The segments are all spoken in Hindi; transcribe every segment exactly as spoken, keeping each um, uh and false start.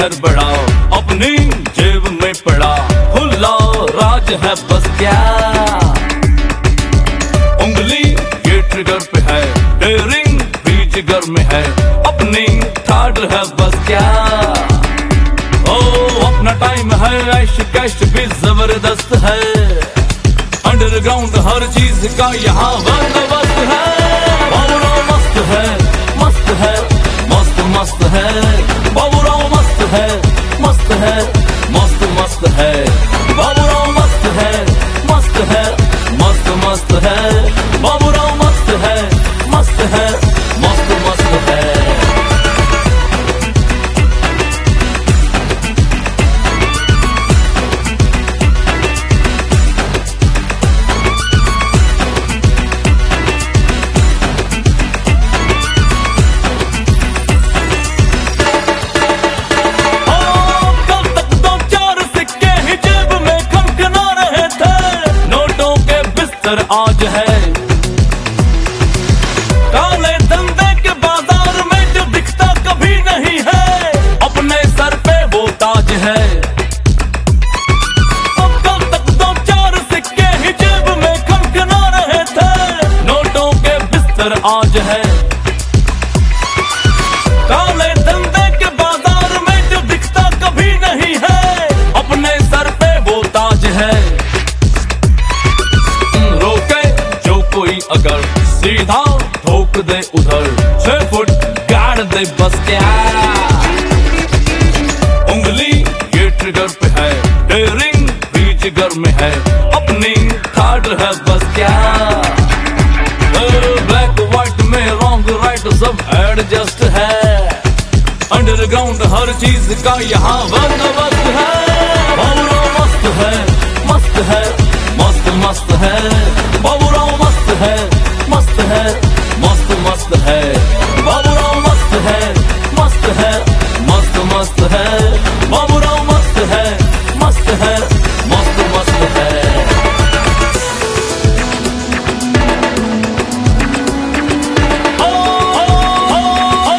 शहर बड़ा अपनी जेब में पड़ा, खुला राज है बस क्या। उंगली ये ट्रिगर पे है, डेयरिंग भी जिगर में है, अपनी ठाड है बस क्या। ओ अपना टाइम है, ऐश कैश भी जबरदस्त है, अंडरग्राउंड हर चीज का यहाँ बंदोबस्त है। बाबूराव मस्त है, मस्त है, मस्त मस्त है, बाबूराव मस्त है, मस्त है, मस्त मस्त है, बाबूराव मस्त है, मस्त है, मस्त मस्त है, बाबूराव मस्त है, मस्त है, मस्त मस्त है। आज है काले धंधे के बाजार में जो दिखता कभी नहीं है, अपने सर पे वो ताज है। अब कल तक दो चार सिक्के ही जेब में खनखना रहे थे, नोटों के बिस्तर आज है। काले धंधे के बाजार में जो दिखता कभी नहीं है, अपने सर पे वो ताज है। कोई अगर सीधा ठोक दे उधर, छह फुट गाड़ दे बस क्या। उंगली ये ट्रिगर पे है, डेयरिंग भी जिगर में है, अपनी ठाड है बस क्या। ब्लैक व्हाइट में रॉन्ग राइट सब एडजस्ट है, अंडरग्राउंड हर चीज का यहाँ बंदोबस्त है। बाबूराव मस्त है, मस्त है, मस्त मस्त है, बाबूराव मस्त है, मस्त है, मस्त मस्त है, बाबूराव मस्त है, मस्त है, मस्त मस्त है, बाबूराव मस्त है, मस्त है, मस्त मस्त है। ओ, ओ, ओ,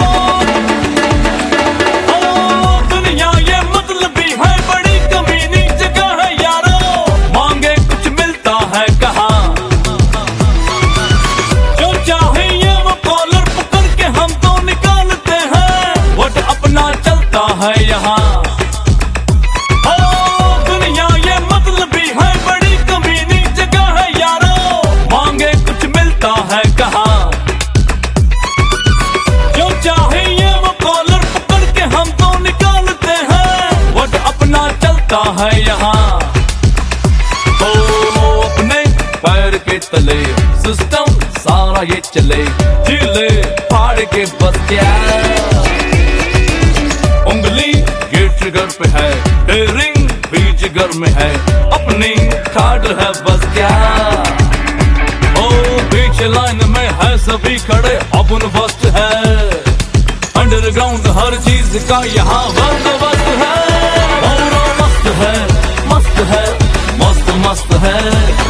ओ, दुनिया ये मतलबी है, बड़ी कमीनी जगह है यारो, मांगे कुछ मिलता है कहाँ। है यहाँ ओ दुनिया ये मतलबी है, बड़ी कमीनी जगह है यारो, मांगे कुछ मिलता है कहाँ। जो चाहे ये वो कॉलर पकड़ के हम तो निकालते हैं, वट अपना चलता है यहाँ। तो अपने पैर के तले सिस्टम सारा ये चले, झीले फाड़ के बस क्या। उंगली ये ट्रिगर पे है, डेयरिंग भी जिगर में है, अपनी ठाड है बस क्या। ओ बीच लाइन में है सभी खड़े, अपन फर्स्ट है, अंडरग्राउंड हर चीज का यहाँ बंदोबस्त है। बाबूराव मस्त है, मस्त है, मस्त मस्त है,